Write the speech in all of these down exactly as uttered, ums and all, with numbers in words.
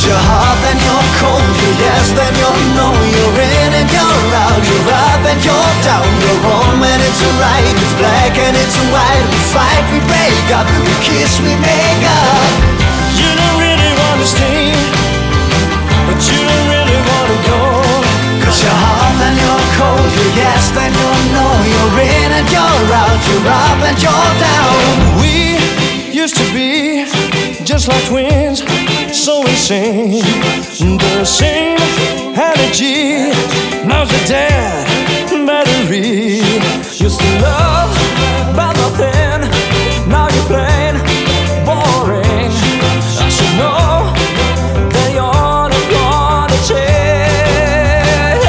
you're hot, then you're cold, you're yes, then you're no. You're in and you're out, you're up and you're down. You're wrong when it's right, it's black and it's white. We fight, we break up, we kiss, we make up. You don't really wanna stay, but you don't really wanna go. Cause you're hot, then you're cold, you're yes, then you're no. You're in and you're out, you're up and you're down. We used to be just like twins, so insane, the same energy. Now's the dead battery. Used to love, but nothing. Now you're plain boring. I should know that you're not gonna change.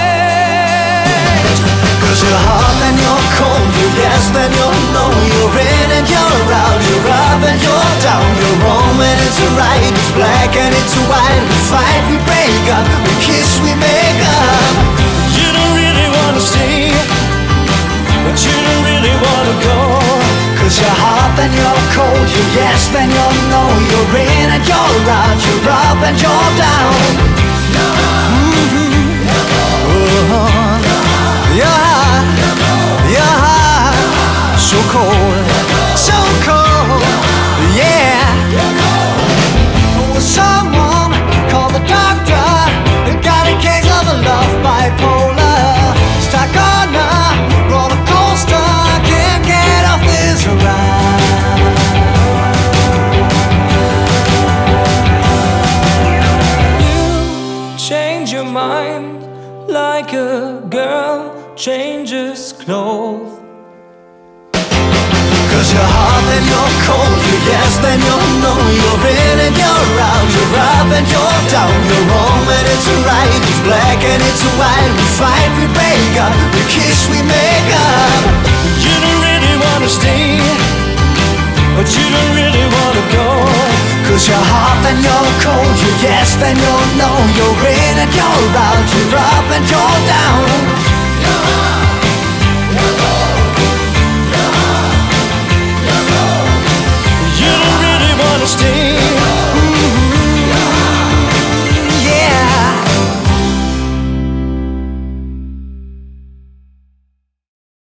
Cause you're hot, then you're cold, you're yes, then you're no. You're in and you're out, you're up and you're down. You're wrong when it's right, it's black and it's white. We fight, we break up, we kiss, we make up. You don't really wanna stay, but you don't really wanna go. Cause you're hot, then you're cold, you're yes, then you're no. You're in and you're out, you're up and you're down. Mm-hmm. Uh-huh. You're hot, you're hot, so cold, so cold, yeah. Someone call the doctor, got a case of a love bipolar. Stuck on a roller coaster, can't get off this ride. You change your mind like a girl changes clothes. Cause you're hot, then you're cold, you're yes, then you're no. You're in and you're out, you're up and you're down. You're wrong when it's right, it's black and it's white. We fight, we break up, we kiss, we make up. You don't really wanna stay, but you don't really wanna go. Cause you're hot, then you're cold, you're yes, then you're no. You're in and you're out, you're up and you're down.